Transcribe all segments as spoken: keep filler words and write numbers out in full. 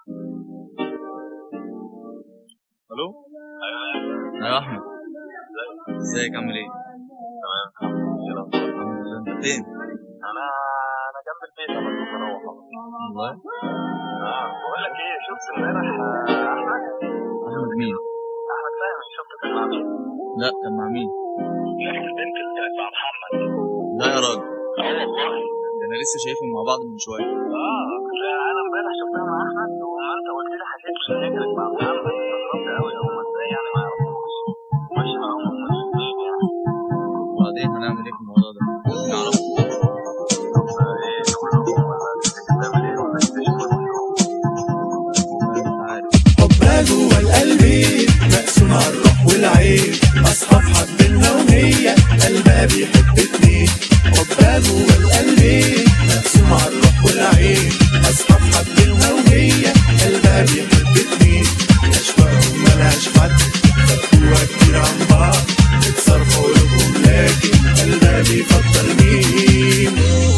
الو. ايوه ايوه احمد، ازيك عامل ايه؟ تمام الحمد لله. الحمد لله. انت فين؟ انا انا جنب البيت انا كنت بروح. والله. اه بقول لك ايه، شفت امبارح آه، احمد احمد مين؟ احمد فهمي، شفته كان مع مين؟ لا، كان مع مين؟ لا البنت اللي كانت مع محمد. لا يا راجل، اه والله. ده انا لسه شايفهم مع بعض من شويه. اه لا انا امبارح شفتها مع احمد، وما انت قلت لي حكيت لي ان هي كانت مع محمد، استغربت قوي هم ازاي يعني ما يعرفوش ماشي معاهم هم الاثنين يعني. وبعدين هنعمل ايه في الموضوع ده؟ نعرفه. طب ايه تقولهم ولا تفتكر تعمل ايه ولا تكتشفوا كلهم؟ مش عارف. حبها جوا القلب مقسوم على الروح والعين، اصحاب حبنا وهي قلبها بيحب اتنين. حبها جوا القلب مقسوم على الروح والعين، اصحاب حبنا وهي قلبها بيحب اتنين. اشواقهم ملهاش حد، خدوها كتير عن بعض، اتصرفوا قلوبهم لكن قلبها بيفضل مين.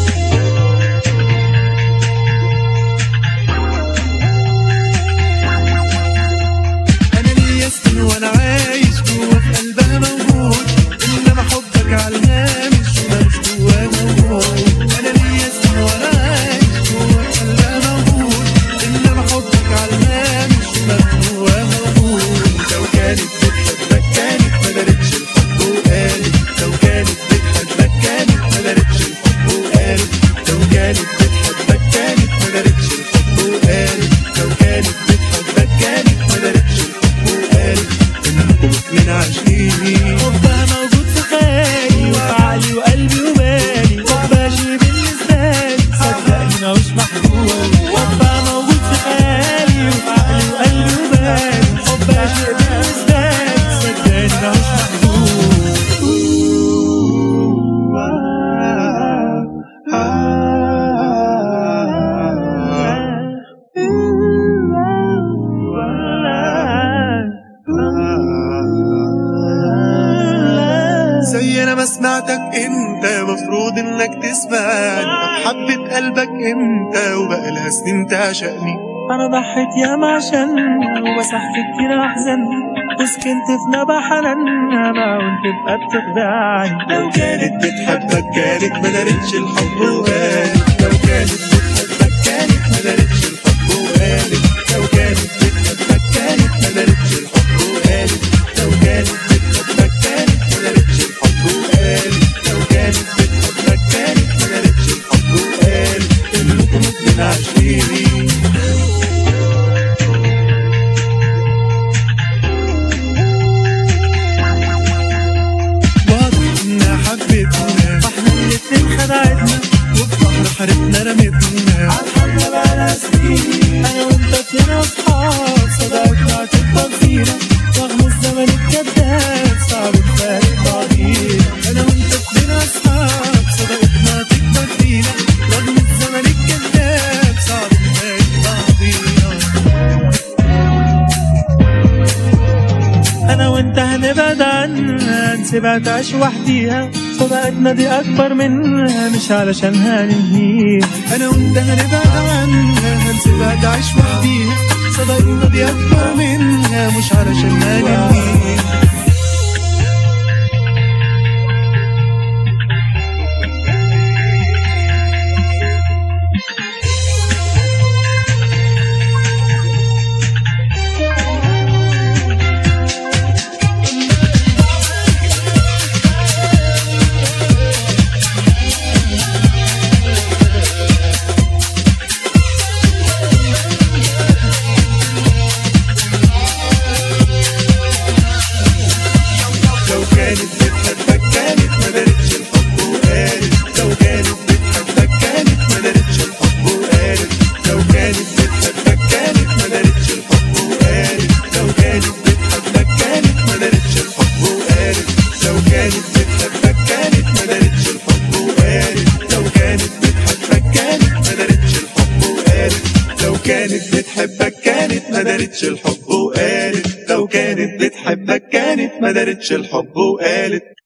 وانا عايش جوا في قلبها موجود، انما حبك على الهامش ومالوش جواه موجود. انا ليا سنين وانا عايش جوا في قلبها موجود، انما حبك على الهامش ومالوش جواه موجود. لو كانت بتحبك كانت ما دارتش الحب وقالت، لو كانت بتحبك كانت ما دارتش الحب وقالت، لو كانت بتحبك كانت ما دارتش الحب وقالت، لو كانت بتحبك كانت ما دارتش الحب وقالت. من عشقيني حبها موجود في خيالي وفي عقلي وقلبي وبالي، حبها شي بالنسبة لي صدقني ماهوش محدود. حبها موجود في خيالي وفي عقلي وقلبي وبالي، حبها شي بالنسبة لي صدقني ماهوش محدود. زي انا ما سمعتك انت مفروض انك تسمعني. طب حبت قلبك امتى وبقالها سنين تعشقني؟ انا ضحيت ياما عشانها ومسحت كتير احزانها، وسكنت في نبع حنانها معقول تبقى بتخدعني. لو كانت بتحبك كانت ما دارتش الحب وقالت، لو كانت بتحبك كانت ما دارتش الحب وقالت، لو كانت بتحبك كانت ما دارتش الحب وقالت، لو كانت بتحبك كانت ما دارتش الحب وقالت، لو كانت بتحبك كانت ما دارتش الحب وقالت. كلكم اتنين عاشقين حبتنا، فاحنا الاتنين خدعتنا وفي بحر حارتنا رمتنا. عالحب بقالها سنين انا وانت اتنين اصحاب، صداقتنا هتفضل فينا رغم الزمن الكداب، صعب نفارق بعضينا. انا وانت اتنين اصحاب، صداقتنا هتكبر فينا رغم الزمن الكداب، صعب نفارق بعضينا. انا وانت هنبعد عنها نسيبها تعيش وحديها، صداقتنا دي اكبر منها مش علشانها ننهيها. انا وانت هنبعد عنها هنسيبها تعيش وحديها، صداقتنا دي اكبر منها مش علشانها ننهيها. كانت بتحبك كانت ما دارتش الحب وقالت، لو كانت بتحبك كانت ما دارتش الحب وقالت.